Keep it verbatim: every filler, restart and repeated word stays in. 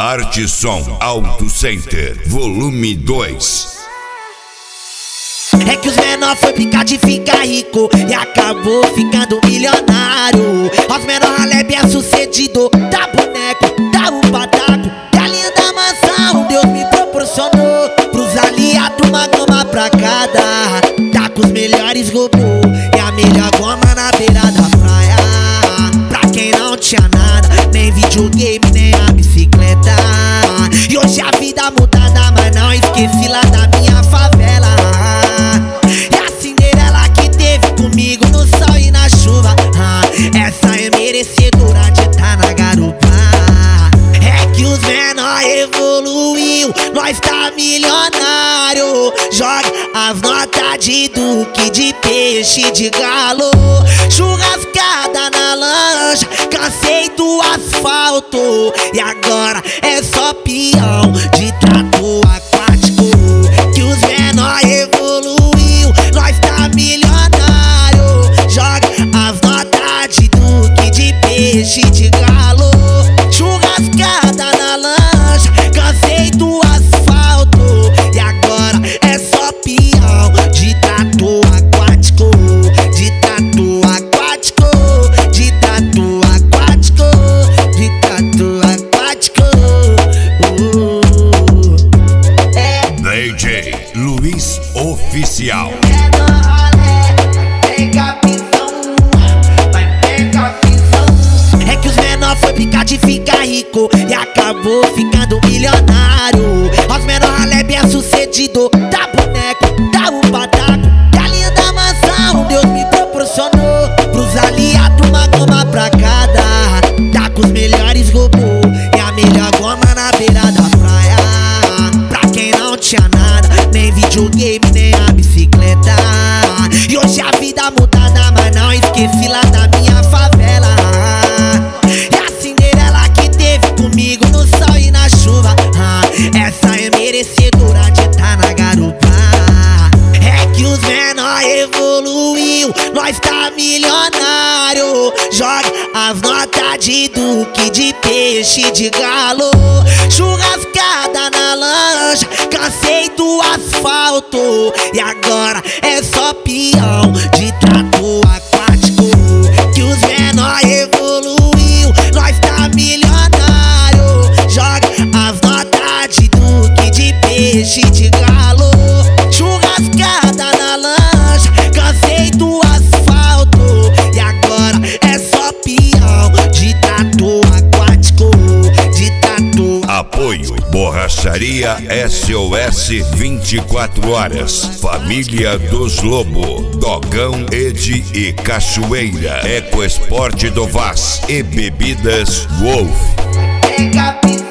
Arte Som Auto Center, volume dois. É que os menor foi brincar de ficar rico e acabou ficando milionário. Os menor ralé bem sucedido, da boneco, da upadaco, galinha da mansão, Deus me proporcionou. Pros aliados uma goma pra cada, tá com os melhores robôs e a melhor goma na beira da praia. Pra quem não tinha nada, nem videogame, nem a bicicleta. E hoje a vida mudada, mas não esqueci lá da minha favela. E a Cinderela que teve comigo no sol e na chuva, ah, essa é merecedora de tá na garupa. É que os menor evoluiu, nós tá milionário. Joga as notas de duque, de peixe, de galo. Churrascada na lancha, cansei do asfalto. E agora é só peão de trato aquático. Que os menor evoluiu, nós tá milionário. Joga as notas de duque, de peixe, de galo. Churrascada na lancha, cansei do asfalto. E agora é só peão de trato aquático. De trato aquático, de trato aquático, de trato aquático. uh. É D J Luiz Oficial. É que os menor foi brincar de ficar rico e acabou ficando milionário. Os menor ralé bem sucedido, da boneco, da upadaco, galinha da mansão, Deus me proporcionou. Pros aliados uma goma pra cada, tá com os melhores robôs e a melhor goma na beira da praia. Pra quem não tinha nada, nem videogame, nem a bicicleta. E hoje a vida mudada, mas não esqueci lá da minha favela. E a Cinderela que teve comigo no sol e na chuva, ah, essa é merecedora de tá na garupa. É que os menor evoluiu, nós tá milionário. Joga as notas de duque, de peixe, de galo. Churrascada na lancha, cansei do asfalto. E agora é só peão de trato aquático. Que os menor evoluiu, nós tá milionário. Joga as notas de duque, de peixe, de galo. Churrascada na lancha, cansei do asfalto. E agora é só peão de trato aquático, de trato. Apoio Borracharia S O S vinte e quatro horas. Família dos Lobo, Dogão, Ed e Cachoeira, Ecoesporte do Vaz e Bebidas Wolf.